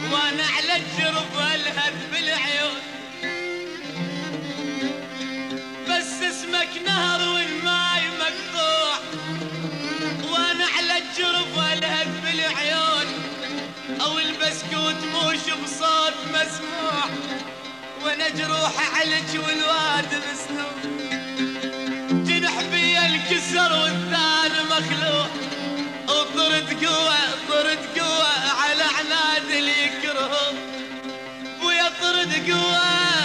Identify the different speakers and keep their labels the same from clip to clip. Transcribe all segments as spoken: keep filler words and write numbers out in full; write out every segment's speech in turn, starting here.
Speaker 1: وانا على الجرف الهث بالعيون، بس اسمك نهر والماي مقطوع، وانا على الجرف الهث بالعيون، او البسكوت موش بصوت مسموع، وانا جروح عليك والواد مسنون، جنح بي الكسر والثاني مخلوع، وطرد قوة طرد قوة على عناد اللي يكره، ويا طرد قوة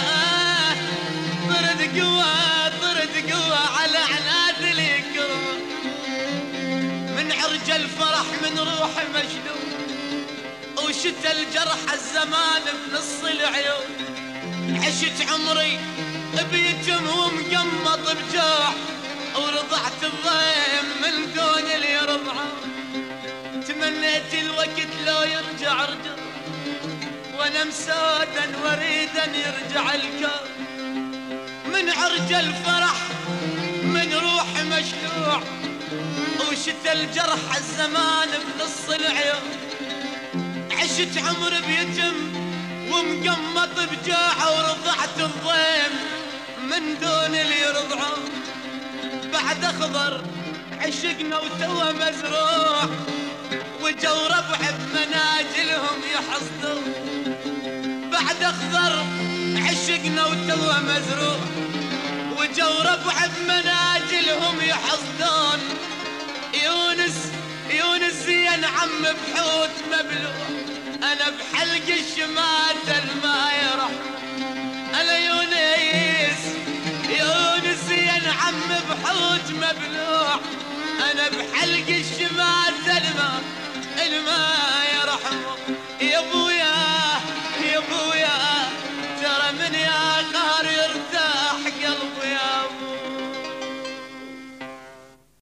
Speaker 1: طرد قوة طرد قوة على عناد اللي يكره، من عرج الفرح من روح مجنون، وشت الجرح الزمان بنص العيون، عشت عمري بيتم ومقمط بجوع، ورضعت الضيم من دون اللي يرضعه، تمنيت الوقت لو يرجع رجع، وانا مسودا وريدا يرجع الكون، من عرج الفرح من روح مشلوع، وشت الجرح الزمان بنص العيون، عشت عمر بيتم ومقمط بجوع، ورضعت الضيم من دون اللي يرضعه، بعد اخضر عشقنا وتوه مزروع، وجو ربع بمناجلهم يحصدوا، بعد اخضر عشقنا وتوه مزروع، وجو ربع بمناجلهم يحصدون، يونس يونس زين عم بحوت مبلوع، انا بحلق الشمات الماء يرح، انا يونس يونس زين عم بحوت مبلوع، انا بحلق الشمات الماء الماء